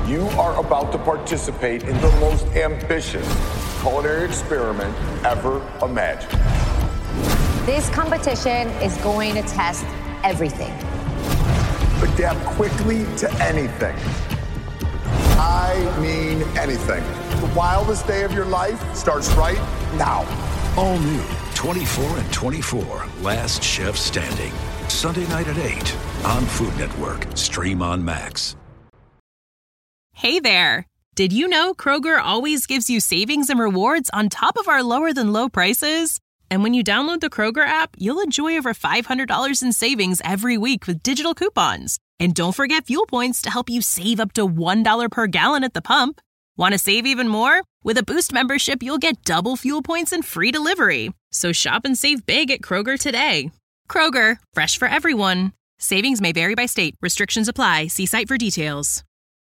You are about to participate in the most ambitious culinary experiment ever imagined. This competition is going to test everything. Adapt quickly to anything. I mean anything. The wildest day of your life starts right now. All new 24 and 24, Last Chef Standing. Sunday night at 8 on Food Network. Stream on Max. Hey there. Did you know Kroger always gives you savings and rewards on top of our lower than low prices? And when you download the Kroger app, you'll enjoy over $500 in savings every week with digital coupons. And don't forget fuel points to help you save up to $1 per gallon at the pump. Want to save even more? With a Boost membership, you'll get double fuel points and free delivery. So shop and save big at Kroger today. Kroger, fresh for everyone. Savings may vary by state. Restrictions apply. See site for details.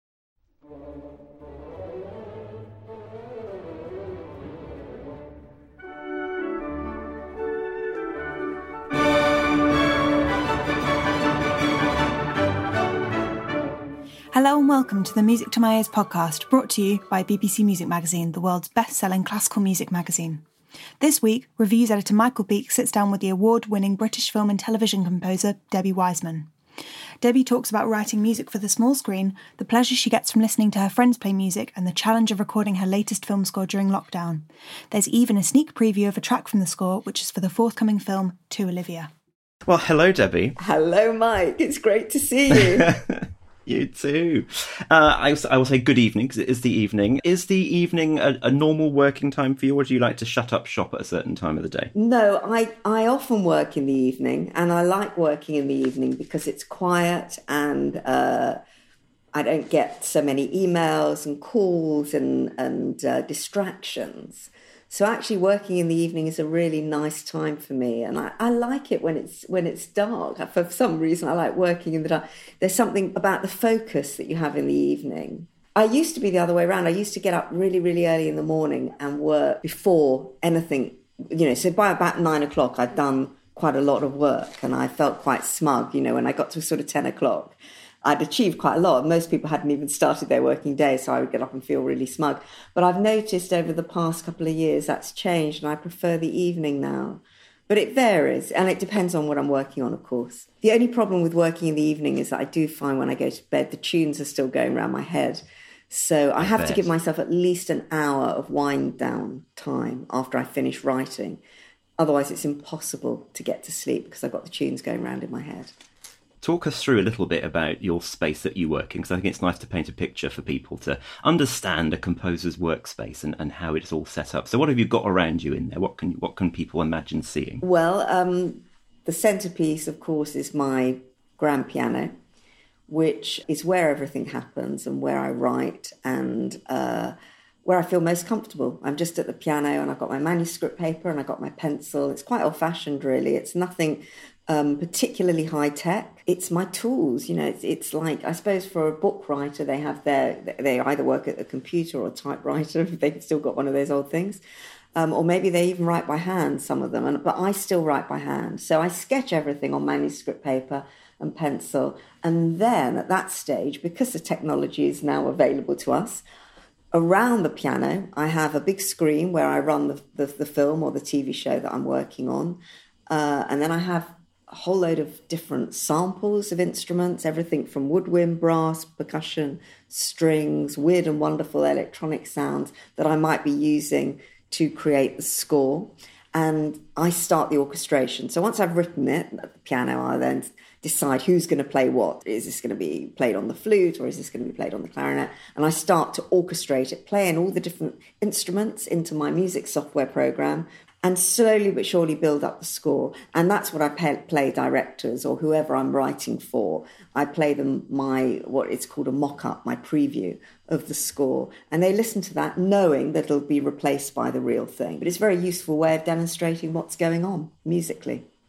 Hello and welcome to the Music to My Ears podcast, brought to you by BBC Music Magazine, the world's best-selling classical music magazine. This week, reviews editor Michael Beek sits down with the award-winning British film and television composer Debbie Wiseman. Debbie talks about writing music for the small screen, the pleasure she gets from listening to her friends play music, and the challenge of recording her latest film score during lockdown. There's even a sneak preview of a track from the score, which is for the forthcoming film To Olivia. Well, hello, Debbie. Hello, Mike. It's great to see you. You too. I will say good evening, because it is the evening. Is the evening a normal working time for you, or do you like to shut up shop at a certain time of the day? No, I often work in the evening, and I like working in the evening because it's quiet and I don't get so many emails and calls and distractions. So actually working in the evening is a really nice time for me. And I like it when it's dark. For some reason, I like working in the dark. There's something about the focus that you have in the evening. I used to be the other way around. I used to get up really, really early in the morning and work before anything, so by about 9 o'clock, I'd done quite a lot of work and I felt quite smug, when I got to sort of 10 o'clock. I'd achieved quite a lot. Most people hadn't even started their working day, so I would get up and feel really smug. But I've noticed over the past couple of years that's changed, and I prefer the evening now. But it varies, and it depends on what I'm working on, of course. The only problem with working in the evening is that I do find when I go to bed, the tunes are still going around my head. So I have to give myself at least an hour of wind down time after I finish writing. Otherwise, it's impossible to get to sleep because I've got the tunes going around in my head. Talk us through a little bit about your space that you work in, because I think it's nice to paint a picture for people to understand a composer's workspace and how it's all set up. So what have you got around you in there? What can people imagine seeing? Well, the centrepiece, of course, is my grand piano, which is where everything happens and where I write and where I feel most comfortable. I'm just at the piano and I've got my manuscript paper and I've got my pencil. It's quite old-fashioned, really. It's nothing particularly high-tech. It's my tools, it's like, I suppose for a book writer, they either work at a computer or a typewriter, if they've still got one of those old things, or maybe they even write by hand, some of them, but I still write by hand. So I sketch everything on manuscript paper and pencil, and then at that stage, because the technology is now available to us, around the piano, I have a big screen where I run the film or the TV show that I'm working on, and then I have a whole load of different samples of instruments, everything from woodwind, brass, percussion, strings, weird and wonderful electronic sounds that I might be using to create the score. And I start the orchestration. So once I've written it at the piano, I then decide who's going to play what. Is this going to be played on the flute or is this going to be played on the clarinet? And I start to orchestrate it, playing all the different instruments into my music software program, and slowly but surely build up the score. And that's what I play directors or whoever I'm writing for. I play them what it's called a mock-up, my preview of the score. And they listen to that knowing that it'll be replaced by the real thing. But it's a very useful way of demonstrating what's going on musically.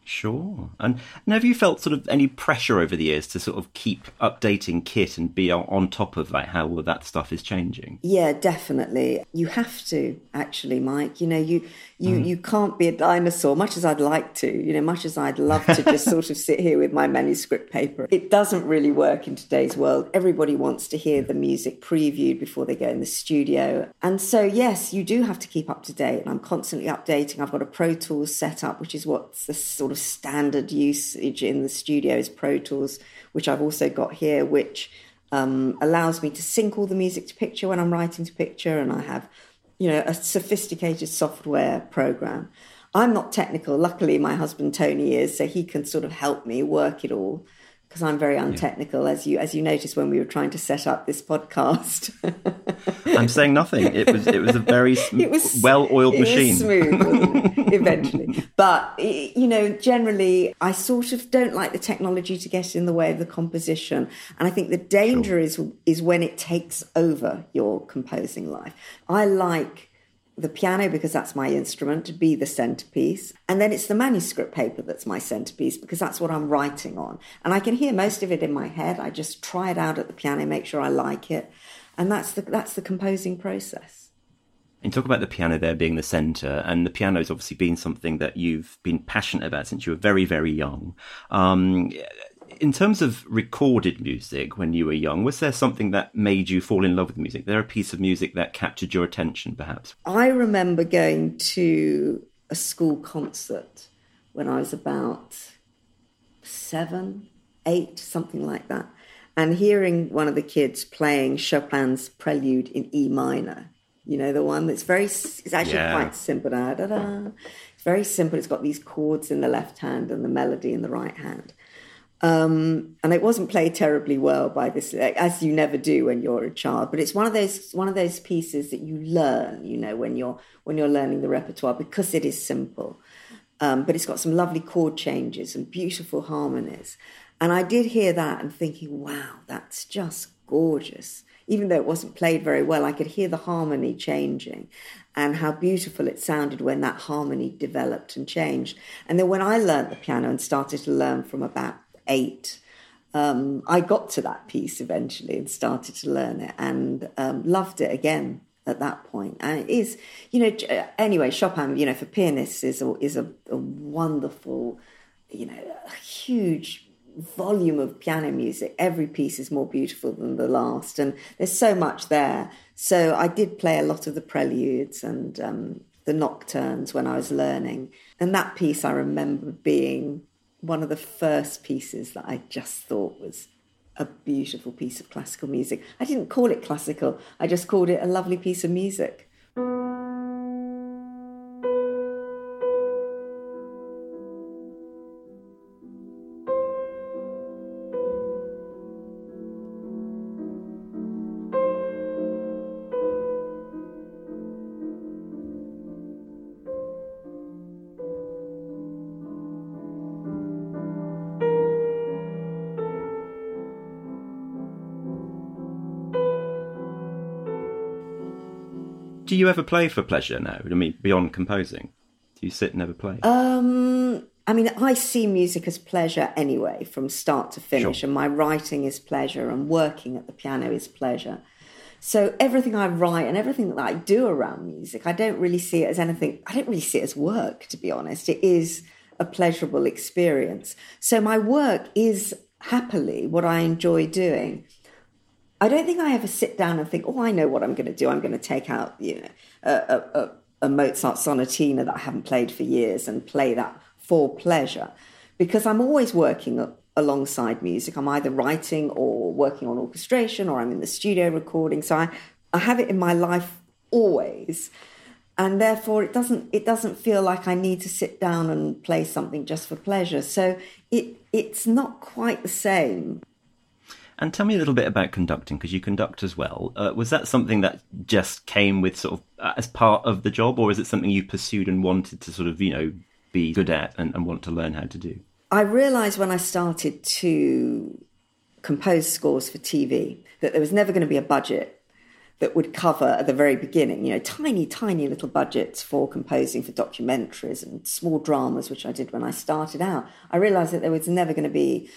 Sure. And have you felt sort of any pressure over the years to sort of keep updating kit and be on top of like how all of that stuff is changing? Yeah, definitely. You have to, actually, Mike. You know, you can't be a dinosaur, much as I'd like to, you know, much as I'd love to just sort of sit here with my manuscript paper. It doesn't really work in today's world. Everybody wants to hear the music previewed before they go in the studio. And so, yes, you do have to keep up to date. And I'm constantly updating. I've got a Pro Tools set up, which is what's the sort of standard usage in the studio is Pro Tools, which I've also got here, which allows me to sync all the music to picture when I'm writing to picture, and I have, you know, a sophisticated software program. I'm not technical. Luckily, my husband Tony is, so he can sort of help me work it all, because I'm very untechnical, as you noticed when we were trying to set up this podcast. I'm saying nothing. It was a very well-oiled machine. It was smooth, wasn't it? Eventually. But, you know, generally, I sort of don't like the technology to get in the way of the composition. And I think the danger is when it takes over your composing life. I like the piano, because that's my instrument, to be the centerpiece. And then it's the manuscript paper that's my centerpiece, because that's what I'm writing on. And I can hear most of it in my head. I just try it out at the piano, make sure I like it. And that's the composing process. And talk about the piano there being the centre, and the piano's obviously been something that you've been passionate about since you were very, very young. In terms of recorded music when you were young, was there something that made you fall in love with music? There a piece of music that captured your attention, perhaps? I remember going to a school concert when I was about 7, 8, something like that, and hearing one of the kids playing Chopin's Prelude in E minor. You know, the one that's it's actually quite simple. Da, da, da. It's very simple. It's got these chords in the left hand and the melody in the right hand. And it wasn't played terribly well by this, as you never do when you're a child. But it's one of those pieces that you learn, you know, when you're learning the repertoire, because it is simple. But it's got some lovely chord changes and beautiful harmonies. And I did hear that and thinking, wow, that's just gorgeous. Even though it wasn't played very well, I could hear the harmony changing and how beautiful it sounded when that harmony developed and changed. And then when I learned the piano and started to learn from about 8, I got to that piece eventually and started to learn it, and loved it again at that point. And it is, you know, anyway, Chopin, you know, for pianists is a wonderful, you know, a huge volume of piano music. Every piece is more beautiful than the last, and there's so much there. So I did play a lot of the preludes and the nocturnes when I was learning, and that piece I remember being one of the first pieces that I just thought was a beautiful piece of classical music. I didn't call it classical, I just called it a lovely piece of music. Do you ever play for pleasure now? I mean, beyond composing? Do you sit and ever play? I mean, I see music as pleasure anyway, from start to finish. Sure. And my writing is pleasure, and working at the piano is pleasure. So everything I write and everything that I do around music, I don't really see it as anything. I don't really see it as work, to be honest. It is a pleasurable experience. So my work is happily what I enjoy doing. I don't think I ever sit down and think, oh, I know what I'm going to do. I'm going to take out, you know, a Mozart sonatina that I haven't played for years and play that for pleasure, because I'm always working alongside music. I'm either writing or working on orchestration, or I'm in the studio recording. So I have it in my life always, and therefore it doesn't feel like I need to sit down and play something just for pleasure. So it's not quite the same. And tell me a little bit about conducting, because you conduct as well. Was that something that just came with sort of as part of the job, or is it something you pursued and wanted to sort of, you know, be good at and want to learn how to do? I realised when I started to compose scores for TV that there was never going to be a budget that would cover at the very beginning, tiny, tiny little budgets for composing for documentaries and small dramas, which I did when I started out. I realised that there was never going to be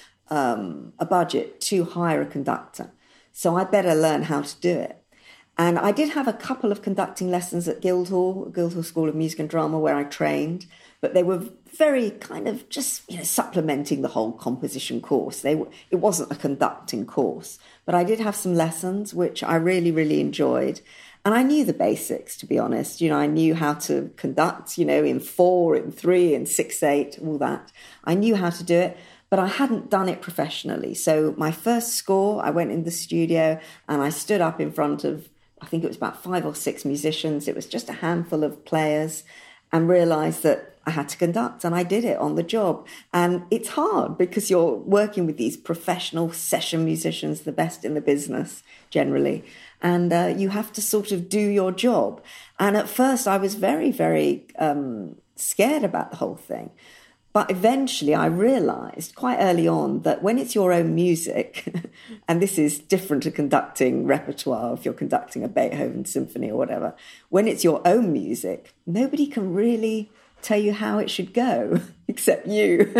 a budget to hire a conductor. So I better learn how to do it. And I did have a couple of conducting lessons at Guildhall School of Music and Drama, where I trained, but they were very kind of just, supplementing the whole composition course. It wasn't a conducting course, but I did have some lessons, which I really, really enjoyed. And I knew the basics, to be honest. I knew how to conduct, in 4, in 3, in 6/8, all that. I knew how to do it, but I hadn't done it professionally. So my first score, I went in the studio and I stood up in front of, I think it was about 5 or 6 musicians. It was just a handful of players, and realised that I had to conduct, and I did it on the job. And it's hard because you're working with these professional session musicians, the best in the business generally, and you have to sort of do your job. And at first I was very, very scared about the whole thing. But eventually I realised quite early on that when it's your own music, and this is different to conducting repertoire if you're conducting a Beethoven symphony or whatever, when it's your own music, nobody can really tell you how it should go except you.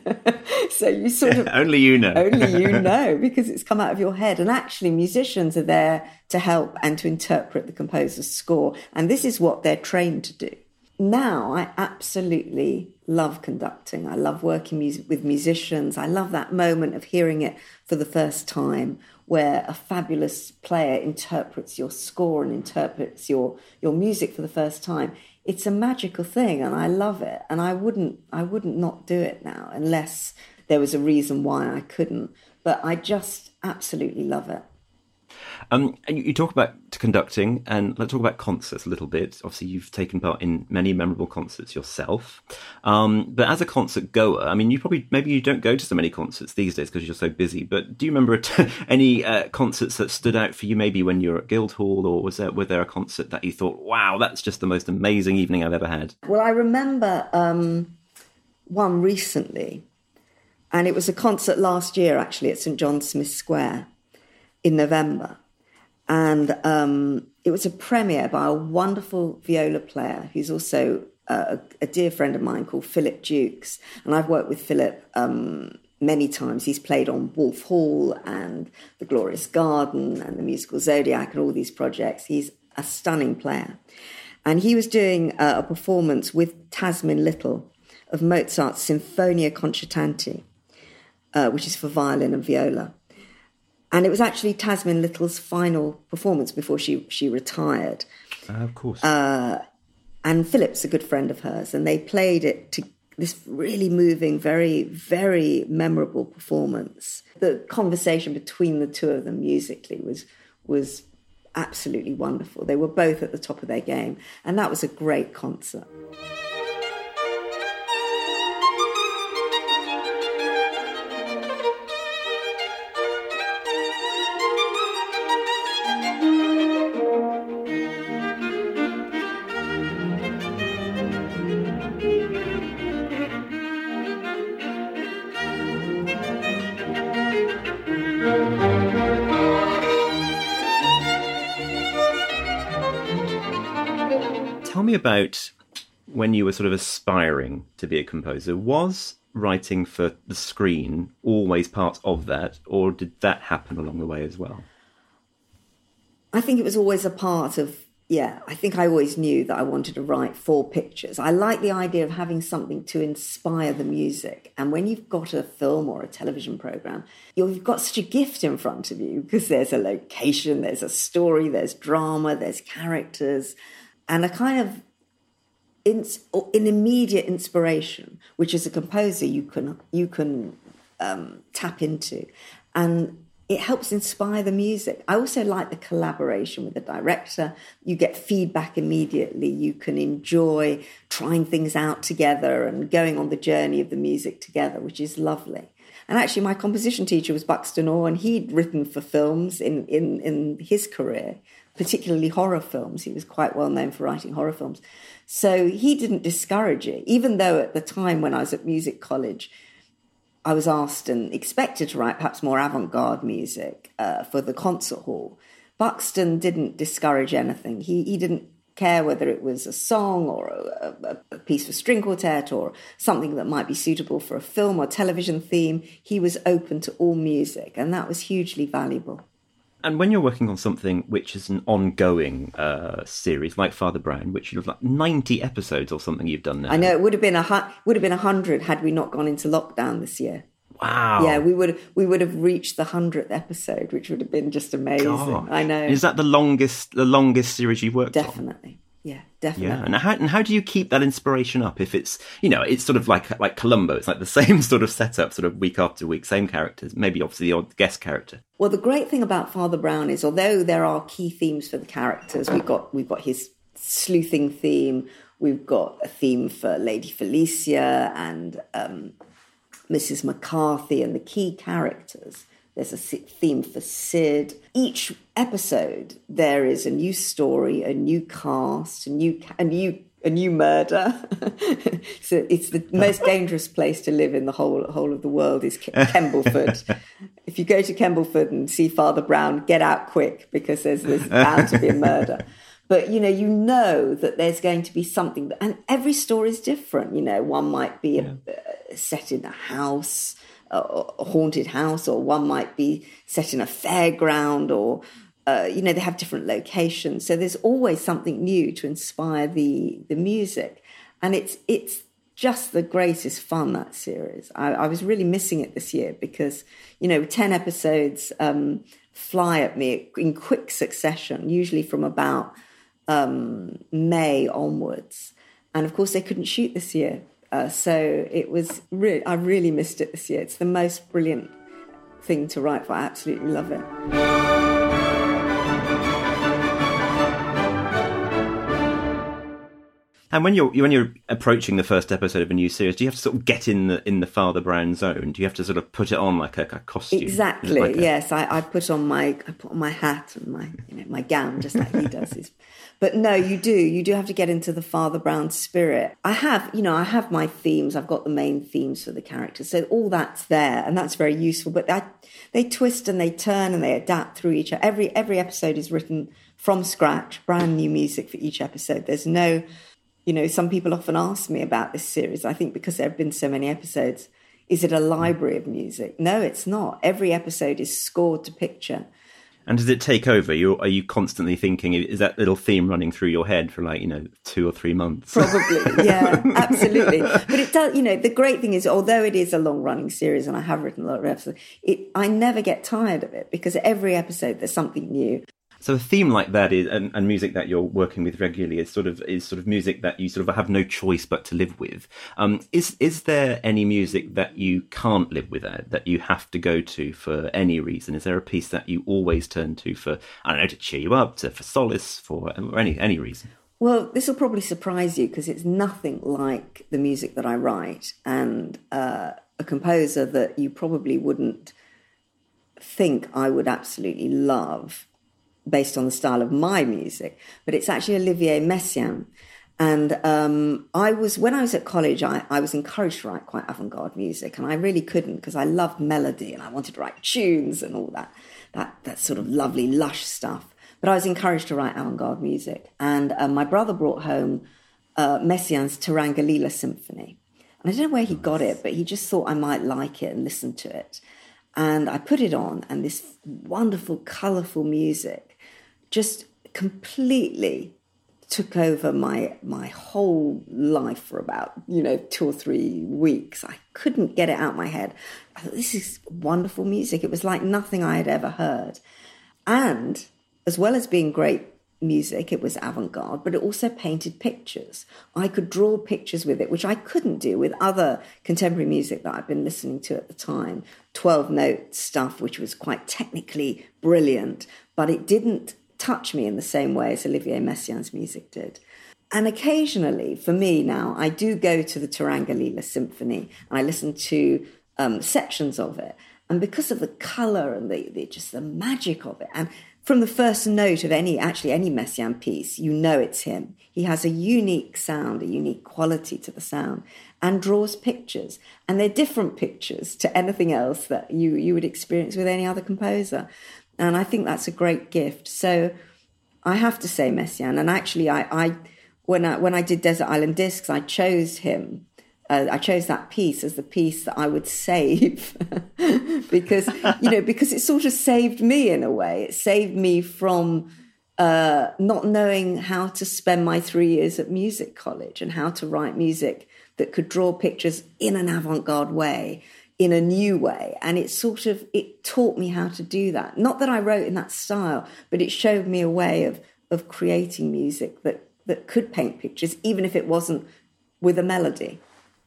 So you sort of... Only you know. Only you know, because it's come out of your head. And actually musicians are there to help and to interpret the composer's score. And this is what they're trained to do. Now I absolutely love conducting. I love working with musicians. I love that moment of hearing it for the first time, where a fabulous player interprets your score and interprets your music for the first time. It's a magical thing, and I love it. And I wouldn't not do it now unless there was a reason why I couldn't. But I just absolutely love it. And you talk about conducting, and let's talk about concerts a little bit. Obviously, you've taken part in many memorable concerts yourself. But as a concert goer, maybe you don't go to so many concerts these days because you're so busy. But do you remember any concerts that stood out for you? Maybe when you were at Guildhall, or was there a concert that you thought, "Wow, that's just the most amazing evening I've ever had"? Well, I remember one recently, and it was a concert last year actually at St John Smith Square in November. And it was a premiere by a wonderful viola player who's also a dear friend of mine called Philip Dukes. And I've worked with Philip many times. He's played on Wolf Hall and The Glorious Garden and The Musical Zodiac and all these projects. He's a stunning player. And he was doing a performance with Tasmin Little of Mozart's Sinfonia Concertante, which is for violin and viola. And it was actually Tasmin Little's final performance before she retired. Of course. And Philip's a good friend of hers. And they played it to this really moving, very, very memorable performance. The conversation between the two of them musically was absolutely wonderful. They were both at the top of their game. And that was a great concert. Tell me about when you were sort of aspiring to be a composer. Was writing for the screen always part of that, or did that happen along the way as well? I think it was always a part of, I think I always knew that I wanted to write for pictures. I like the idea of having something to inspire the music. And when you've got a film or a television programme, you've got such a gift in front of you because there's a location, there's a story, there's drama, there's characters, and a kind of an immediate inspiration, which as a composer you can tap into. And it helps inspire the music. I also like the collaboration with the director. You get feedback immediately. You can enjoy trying things out together and going on the journey of the music together, which is lovely. And actually, my composition teacher was Buxton Orr, and he'd written for films in his career, particularly horror films. He was quite well known for writing horror films. So he didn't discourage it, even though at the time when I was at music college, I was asked and expected to write perhaps more avant-garde music for the concert hall. Buxton didn't discourage anything. He didn't care whether it was a song or a piece for string quartet or something that might be suitable for a film or television theme. He was open to all music, and that was hugely valuable. And when you're working on something which is an ongoing series like Father Brown, which you've like 90 episodes or something you've done now. I know it would have been 100 had we not gone into lockdown this year. Wow. Yeah, we would have reached the 100th episode, which would have been just amazing. Gosh. I know. Is that the longest series you've worked on? Definitely. Yeah, definitely. Yeah, and how do you keep that inspiration up if it's, it's sort of like Columbo, it's like the same sort of setup, sort of week after week, same characters, maybe obviously the odd guest character. Well, the great thing about Father Brown is, although there are key themes for the characters, we've got his sleuthing theme, we've got a theme for Lady Felicia and Mrs. McCarthy and the key characters. There's a theme for Sid. Each episode, there is a new story, a new cast, a new murder. So it's the most dangerous place to live in the whole of the world is Kembleford. If you go to Kembleford and see Father Brown, get out quick because there's bound to be a murder. But, you know that there's going to be something. And every story is different. One might be set in a house, a haunted house, or one might be set in a fairground, or, they have different locations. So there's always something new to inspire the music. And it's just the greatest fun, that series. I was really missing it this year because, 10 episodes fly at me in quick succession, usually from about May onwards. And of course they couldn't shoot this year. So it was I really missed it this year. It's the most brilliant thing to write for. I absolutely love it. And when you're approaching the first episode of a new series, do you have to sort of get in the Father Brown zone? Do you have to sort of put it on like a costume? Exactly. Yes, I put on my hat and my gown just like he does. But no, you do have to get into the Father Brown spirit. I have my themes. I've got the main themes for the characters, so all that's there, and that's very useful. But they twist and they turn and they adapt through each other. Every episode is written from scratch, brand new music for each episode. There's no. Some people often ask me about this series. I think because there have been so many episodes, is it a library of music? No, it's not. Every episode is scored to picture. And does it take over? Are you constantly thinking, is that little theme running through your head for 2 or 3 months? Probably, yeah, absolutely. But it does, the great thing is, although it is a long-running series and I have written a lot of episodes, I never get tired of it because every episode there's something new. So a theme like that is, and music that you're working with regularly is sort of music that you sort of have no choice but to live with. Is there any music that you can't live without, that you have to go to for any reason? Is there a piece that you always turn to for, I don't know, to cheer you up, for solace, or any reason? Well, this will probably surprise you because it's nothing like the music that I write, and a composer that you probably wouldn't think I would absolutely love based on the style of my music, but it's actually Olivier Messiaen. And when I was at college, I was encouraged to write quite avant-garde music, and I really couldn't because I loved melody and I wanted to write tunes and all that sort of lovely, lush stuff. But I was encouraged to write avant-garde music. And my brother brought home Messiaen's Tarangalila Symphony. And I don't know where he got it, but he just thought I might like it and listen to it. And I put it on, and this wonderful, colourful music just completely took over my whole life for about 2 or 3 weeks. I couldn't get it out of my head. I thought, this is wonderful music. It was like nothing I had ever heard. And as well as being great music, it was avant-garde, but it also painted pictures. I could draw pictures with it, which I couldn't do with other contemporary music that I've been listening to at the time. 12-note stuff, which was quite technically brilliant, but it didn't touch me in the same way as Olivier Messiaen's music did. And occasionally, for me now, I do go to the Tarangalila Symphony and I listen to sections of it. And because of the colour and just the magic of it, and from the first note of any Messiaen piece, it's him. He has a unique sound, a unique quality to the sound, and draws pictures. And they're different pictures to anything else that you would experience with any other composer. And I think that's a great gift. So I have to say Messiaen. And actually, when I did Desert Island Discs, I chose him. I chose that piece as the piece that I would save because it sort of saved me in a way. It saved me from not knowing how to spend my 3 years at music college and how to write music that could draw pictures in an avant-garde way, in a new way. And it taught me how to do that. Not that I wrote in that style, but it showed me a way of creating music that could paint pictures, even if it wasn't with a melody.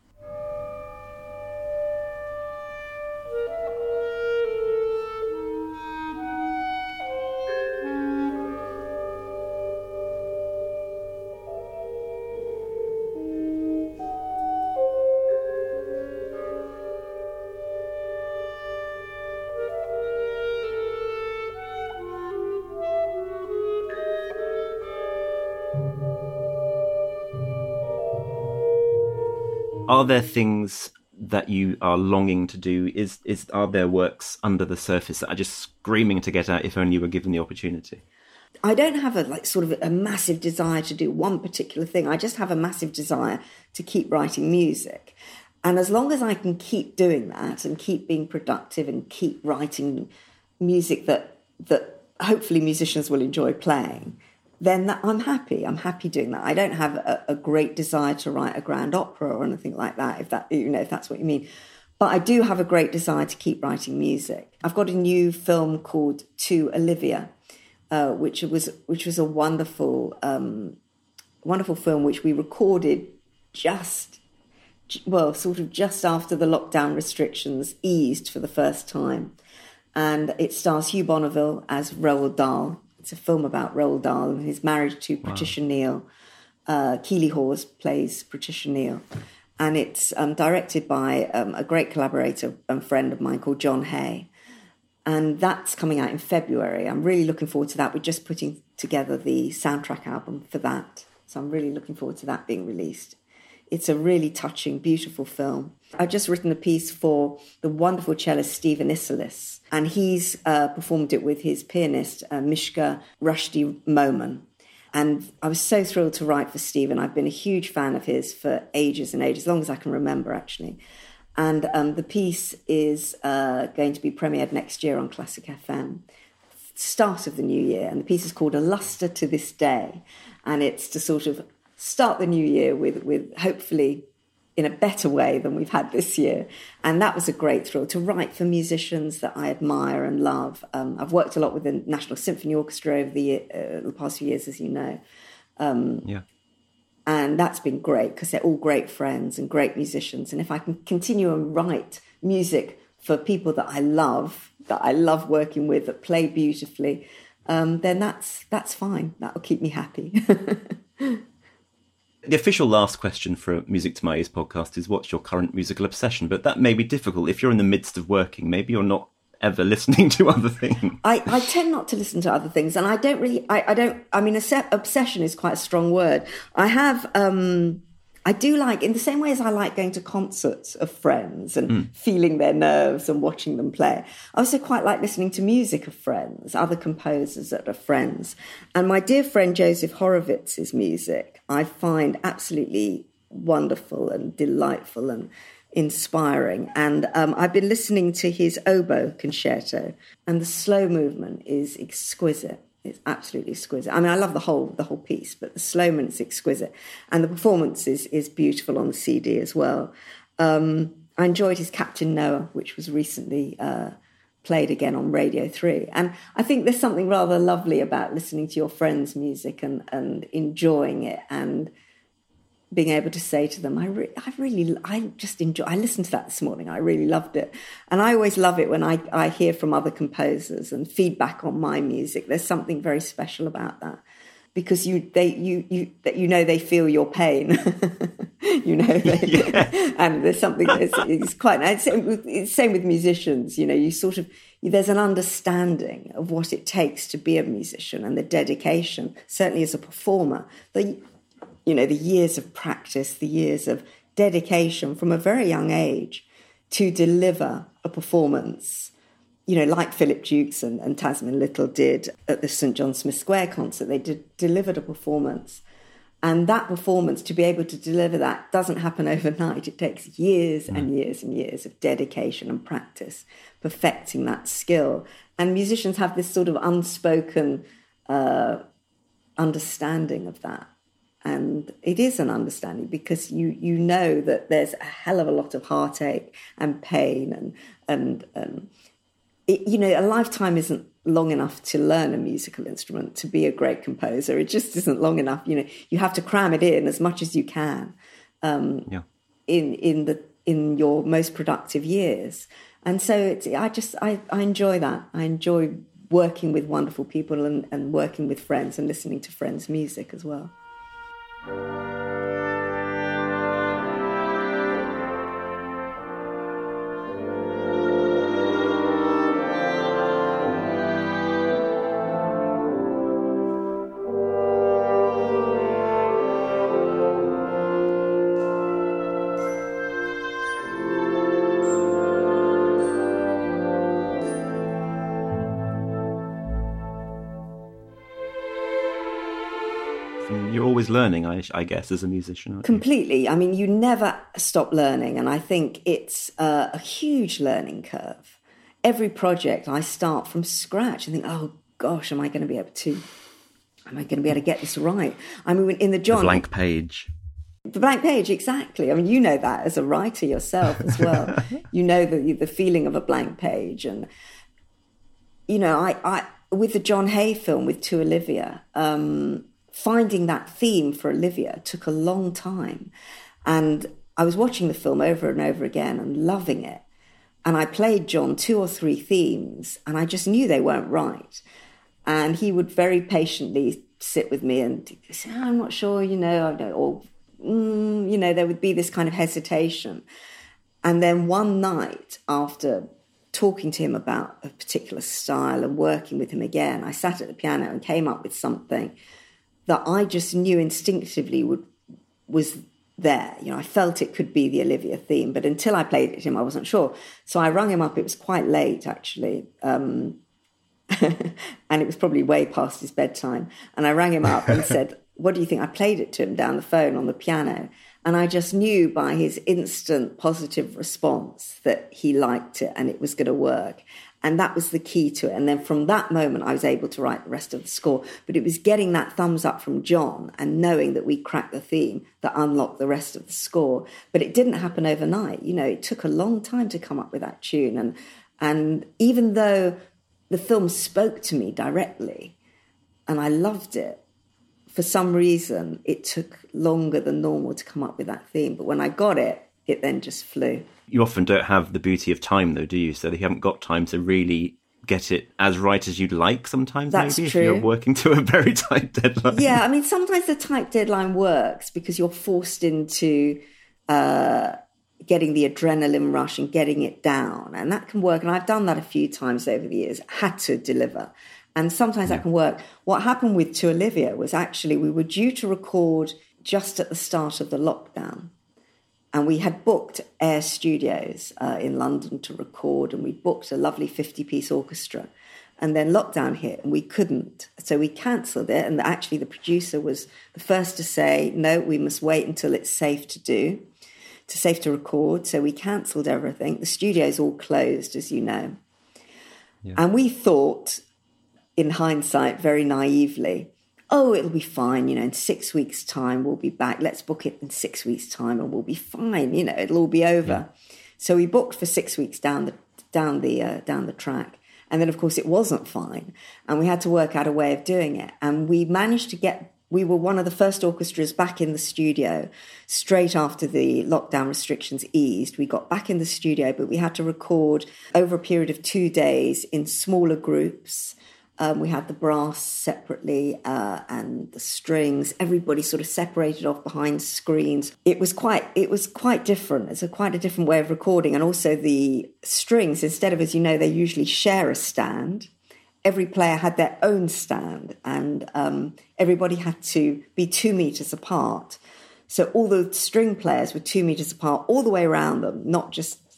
Are there things that you are longing to do? Are there works under the surface that are just screaming to get out if only you were given the opportunity? I don't have a massive desire to do one particular thing. I just have a massive desire to keep writing music. And as long as I can keep doing that and keep being productive and keep writing music that hopefully musicians will enjoy playing, then I'm happy. I'm happy doing that. I don't have a great desire to write a grand opera or anything like that, if that's what you mean. But I do have a great desire to keep writing music. I've got a new film called To Olivia, which was a wonderful film which we recorded just after the lockdown restrictions eased for the first time. And it stars Hugh Bonneville as Roald Dahl. It's a film about Roald Dahl and his marriage to Patricia Neal. Keeley Hawes plays Patricia Neal. And it's directed by a great collaborator and friend of mine called John Hay. And that's coming out in February. I'm really looking forward to that. We're just putting together the soundtrack album for that. So I'm really looking forward to that being released. It's a really touching, beautiful film. I've just written a piece for the wonderful cellist Stephen Isserlis, and he's performed it with his pianist, Mishka Rushdie Momen. And I was so thrilled to write for Stephen. I've been a huge fan of his for ages and ages, as long as I can remember, actually. And the piece is going to be premiered next year on Classic FM, start of the new year. And the piece is called A Lustre to This Day. And it's to sort of start the new year with hopefully in a better way than we've had this year. And that was a great thrill to write for musicians that I admire and love. I've worked a lot with the National Symphony Orchestra over the past few years, as you know. And that's been great because they're all great friends and great musicians. And if I can continue and write music for people that I love working with, that play beautifully, then that's fine. That'll keep me happy. The official last question for Music to My Ears podcast is, what's your current musical obsession? But that may be difficult. If you're in the midst of working, maybe you're not ever listening to other things. I tend not to listen to other things. And I don't really, obsession is quite a strong word. I do like, in the same way as I like going to concerts of friends and feeling their nerves and watching them play, I also quite like listening to music of friends, other composers that are friends. And my dear friend Joseph Horowitz's music, I find absolutely wonderful and delightful and inspiring. And I've been listening to his oboe concerto, and the slow movement is exquisite. It's absolutely exquisite. I mean, I love the whole piece, but the slow movement is exquisite. And the performance is beautiful on the CD as well. I enjoyed his Captain Noah, which was recently played again on Radio 3. And I think there's something rather lovely about listening to your friends' music and enjoying it and being able to say to them, I listened to that this morning. I really loved it. And I always love it when I hear from other composers and feedback on my music. There's something very special about that, because they feel your pain. And there's something it's quite, it's same with musicians, you sort of, there's an understanding of what it takes to be a musician and the dedication, certainly as a performer, the years of practice, the years of dedication from a very young age to deliver a performance, like Philip Dukes and Tasman Little did at the St John Smith Square concert, they delivered a performance. And that performance, to be able to deliver that, doesn't happen overnight. It takes years and years and years of dedication and practice, perfecting that skill. And musicians have this sort of unspoken understanding of that. And it is an understanding because you know that there's a hell of a lot of heartache and pain and a lifetime isn't long enough to learn a musical instrument, to be a great composer. It just isn't long enough. You have to cram it in as much as you can in your most productive years. And so I enjoy that. I enjoy working with wonderful people and working with friends and listening to friends' music as well. You're always learning, I guess, as a musician, aren't you? Completely. I mean, you never stop learning, and I think it's a huge learning curve. Every project I start from scratch and think, oh gosh, am I going to be able to get this right? I mean, in the John... The blank page. The blank page, exactly. I mean, you know that as a writer yourself as well. You know the feeling of a blank page. And, I with the John Hay film, with To Olivia... finding that theme for Olivia took a long time. And I was watching the film over and over again and loving it. And I played John 2 or 3 themes and I just knew they weren't right. And he would very patiently sit with me and say, I'm not sure, there would be this kind of hesitation. And then one night, after talking to him about a particular style and working with him again, I sat at the piano and came up with something that I just knew instinctively was there. I felt it could be the Olivia theme, but until I played it to him, I wasn't sure. So I rang him up. It was quite late, actually, and it was probably way past his bedtime. And I rang him up and said, what do you think? I played it to him down the phone on the piano, and I just knew by his instant positive response that he liked it and it was going to work. And that was the key to it. And then from that moment, I was able to write the rest of the score. But it was getting that thumbs up from John and knowing that we cracked the theme that unlocked the rest of the score. But it didn't happen overnight. It took a long time to come up with that tune. And even though the film spoke to me directly and I loved it, for some reason, it took longer than normal to come up with that theme. But when I got it, it then just flew. You often don't have the beauty of time, though, do you? So you haven't got time to really get it as right as you'd like sometimes. That's maybe, true. If you're working to a very tight deadline. Yeah, I mean, sometimes the tight deadline works because you're forced into getting the adrenaline rush and getting it down. And that can work. And I've done that a few times over the years, had to deliver. And sometimes that can work. What happened with To Olivia was actually we were due to record just at the start of the lockdown. And we had booked Air Studios in London to record, and we booked a lovely 50-piece orchestra. And then lockdown hit, and we couldn't. So we cancelled it, and actually the producer was the first to say, no, we must wait until it's safe to record. So we cancelled everything. The studio's all closed, as you know. Yeah. And we thought, in hindsight, very naively, oh, it'll be fine, in 6 weeks' time we'll be back. Let's book it in 6 weeks' time and we'll be fine, it'll all be over. Yeah. So we booked for 6 weeks down the track. And then, of course, it wasn't fine. And we had to work out a way of doing it. And we managed to we were one of the first orchestras back in the studio straight after the lockdown restrictions eased. We got back in the studio, but we had to record over a period of 2 days in smaller groups. We had the brass separately and the strings. Everybody sort of separated off behind screens. It was quite different. It's quite a different way of recording. And also the strings, instead of, as you know, they usually share a stand. Every player had their own stand, and everybody had to be 2 meters apart. So all the string players were 2 meters apart all the way around them, not just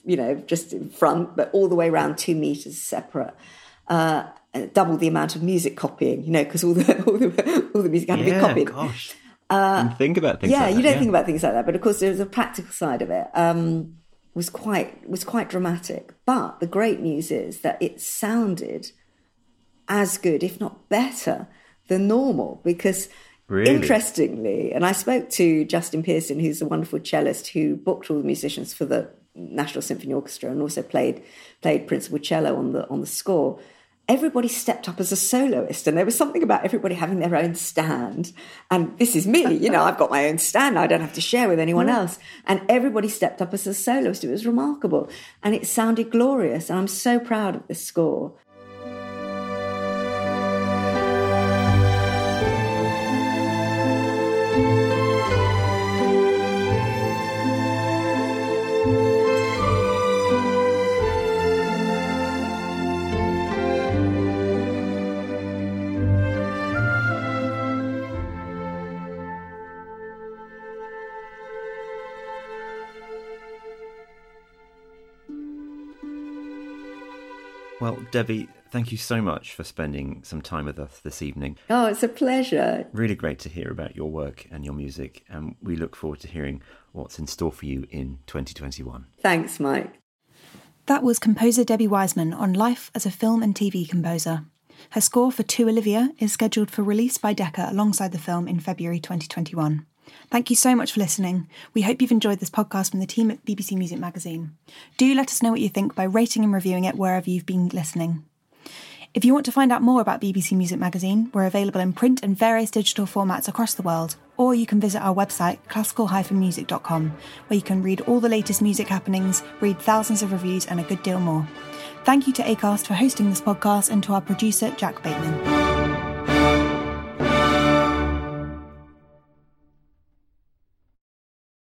just in front, but all the way around 2 meters separate. Double the amount of music copying, because all the music had to be copied. Gosh. And think about things like that. You don't think about things like that. But of course, there's a practical side of it. Was quite dramatic. But the great news is that it sounded as good, if not better, than normal. Because interestingly, and I spoke to Justin Pearson, who's a wonderful cellist who booked all the musicians for the National Symphony Orchestra and also played principal cello on the score. Everybody stepped up as a soloist, and there was something about everybody having their own stand. And this is me, I've got my own stand. I don't have to share with anyone else. And everybody stepped up as a soloist. It was remarkable. And it sounded glorious. And I'm so proud of this score. Well, Debbie, thank you so much for spending some time with us this evening. Oh, it's a pleasure. Really great to hear about your work and your music, and we look forward to hearing what's in store for you in 2021. Thanks, Mike. That was composer Debbie Wiseman on life as a film and TV composer. Her score for To Olivia is scheduled for release by Decca alongside the film in February 2021. Thank you so much for listening. We hope you've enjoyed this podcast from the team at BBC Music Magazine. Do let us know what you think by rating and reviewing it wherever you've been listening. If you want to find out more about BBC Music Magazine, we're available in print and various digital formats across the world, or you can visit our website, classical-music.com, where you can read all the latest music happenings, read thousands of reviews and a good deal more. Thank you to Acast for hosting this podcast and to our producer, Jack Bateman.